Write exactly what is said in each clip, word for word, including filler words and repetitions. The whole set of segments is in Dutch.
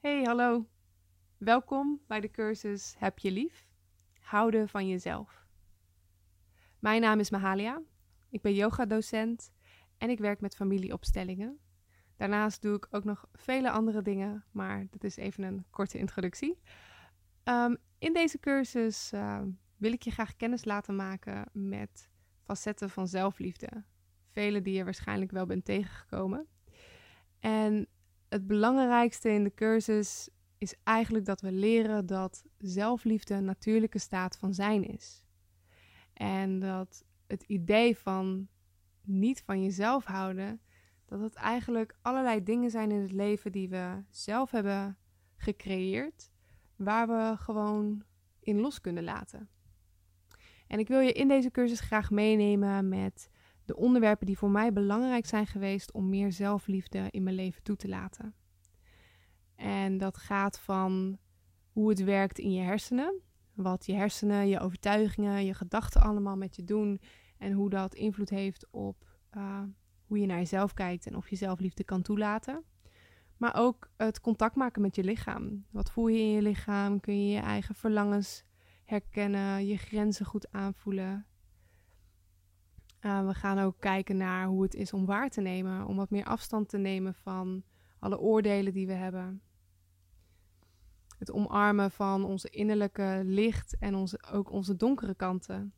Hey, hallo. Welkom bij de cursus Heb je lief? Houden van jezelf. Mijn naam is Mahalia. Ik ben yogadocent en ik werk met familieopstellingen. Daarnaast doe ik ook nog vele andere dingen, maar dat is even een korte introductie. Um, in deze cursus uh, wil ik je graag kennis laten maken met facetten van zelfliefde. Vele die je waarschijnlijk wel bent tegengekomen. En het belangrijkste in de cursus is eigenlijk dat we leren dat zelfliefde een natuurlijke staat van zijn is. En dat het idee van niet van jezelf houden, dat het eigenlijk allerlei dingen zijn in het leven die we zelf hebben gecreëerd, waar we gewoon in los kunnen laten. En ik wil je in deze cursus graag meenemen met de onderwerpen die voor mij belangrijk zijn geweest om meer zelfliefde in mijn leven toe te laten. En dat gaat van hoe het werkt in je hersenen, wat je hersenen, je overtuigingen, je gedachten allemaal met je doen en hoe dat invloed heeft op uh, hoe je naar jezelf kijkt en of je zelfliefde kan toelaten. Maar ook het contact maken met je lichaam. Wat voel je in je lichaam? Kun je je eigen verlangens herkennen, je grenzen goed aanvoelen? Uh, we gaan ook kijken naar hoe het is om waar te nemen, om wat meer afstand te nemen van alle oordelen die we hebben. Het omarmen van onze innerlijke licht en onze, ook onze donkere kanten.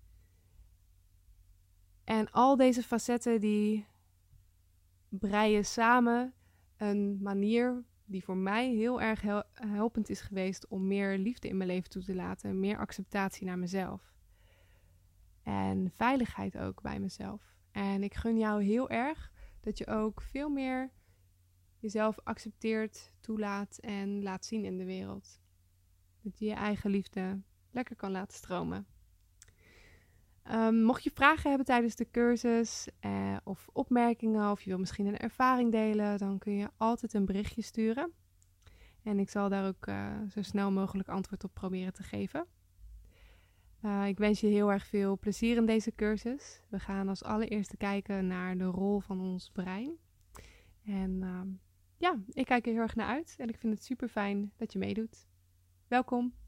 En al deze facetten die breien samen een manier die voor mij heel erg hel- helpend is geweest om meer liefde in mijn leven toe te laten. Meer acceptatie naar mezelf. En veiligheid ook bij mezelf. En ik gun jou heel erg dat je ook veel meer jezelf accepteert, toelaat en laat zien in de wereld. Dat je je eigen liefde lekker kan laten stromen. Um, mocht je vragen hebben tijdens de cursus eh, of opmerkingen of je wil misschien een ervaring delen, dan kun je altijd een berichtje sturen. En ik zal daar ook uh, zo snel mogelijk antwoord op proberen te geven. Uh, ik wens je heel erg veel plezier in deze cursus. We gaan als allereerste kijken naar de rol van ons brein. En uh, ja, ik kijk er heel erg naar uit en ik vind het super fijn dat je meedoet. Welkom!